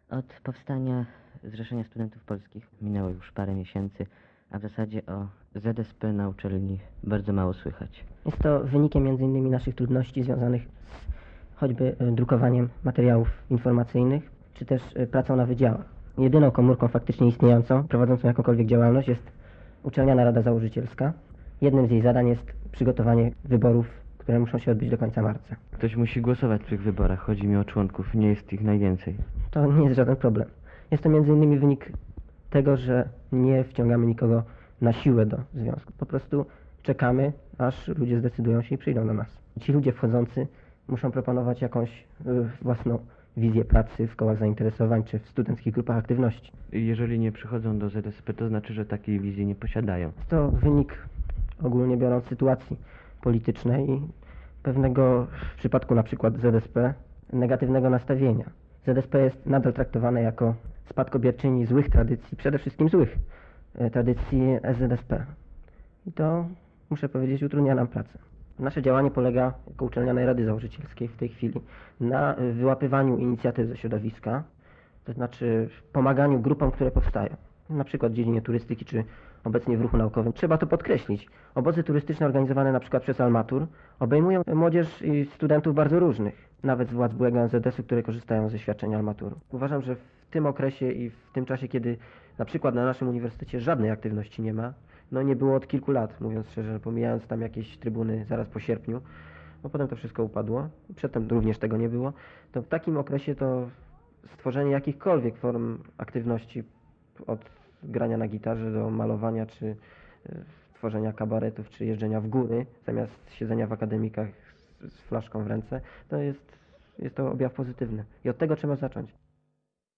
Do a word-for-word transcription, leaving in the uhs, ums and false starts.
Od powstania Zrzeszenia Studentów Polskich minęło już parę miesięcy, a w zasadzie o Z S P na uczelni bardzo mało słychać. Jest to wynikiem między innymi naszych trudności związanych z choćby e, drukowaniem materiałów informacyjnych, czy też e, pracą na wydziałach. Jedyną komórką faktycznie istniejącą, prowadzącą jakąkolwiek działalność jest Uczelniana Rada Założycielska. Jednym z jej zadań jest przygotowanie wyborów, które muszą się odbyć do końca marca. Ktoś musi głosować w tych wyborach, chodzi mi o członków, nie jest ich najwięcej. To nie jest żaden problem. Jest to między innymi wynik tego, że nie wciągamy nikogo na siłę do związku. Po prostu czekamy, aż ludzie zdecydują się i przyjdą do nas. Ci ludzie wchodzący muszą proponować jakąś y, własną wizję pracy w kołach zainteresowań czy w studenckich grupach aktywności. Jeżeli nie przychodzą do Z S P, to znaczy, że takiej wizji nie posiadają. Jest to wynik ogólnie biorąc sytuacji politycznej i pewnego, w przypadku na przykład Z S P, negatywnego nastawienia. Z S P jest nadal traktowane jako spadkobierczyni złych tradycji, przede wszystkim złych e, tradycji S Z S P. I to, muszę powiedzieć, utrudnia nam pracę. Nasze działanie polega, jako Uczelnianej Rady Założycielskiej w tej chwili, na e, wyłapywaniu inicjatyw ze środowiska, to znaczy pomaganiu grupom, które powstają. Na przykład w dziedzinie turystyki, czy obecnie w ruchu naukowym. Trzeba to podkreślić. Obozy turystyczne organizowane na przykład przez Almatur obejmują młodzież i studentów bardzo różnych, nawet z władz byłego N Z S u, które korzystają ze świadczeń Almaturu. Uważam, że w tym okresie i w tym czasie, kiedy na przykład na naszym uniwersytecie żadnej aktywności nie ma, no nie było od kilku lat, mówiąc szczerze, pomijając tam jakieś trybuny zaraz po sierpniu, bo potem to wszystko upadło, przedtem również tego nie było, to w takim okresie to stworzenie jakichkolwiek form aktywności, od grania na gitarze do malowania, czy e, tworzenia kabaretów, czy jeżdżenia w góry, zamiast siedzenia w akademikach z, z flaszką w ręce, to jest, jest to objaw pozytywny. I od tego trzeba zacząć.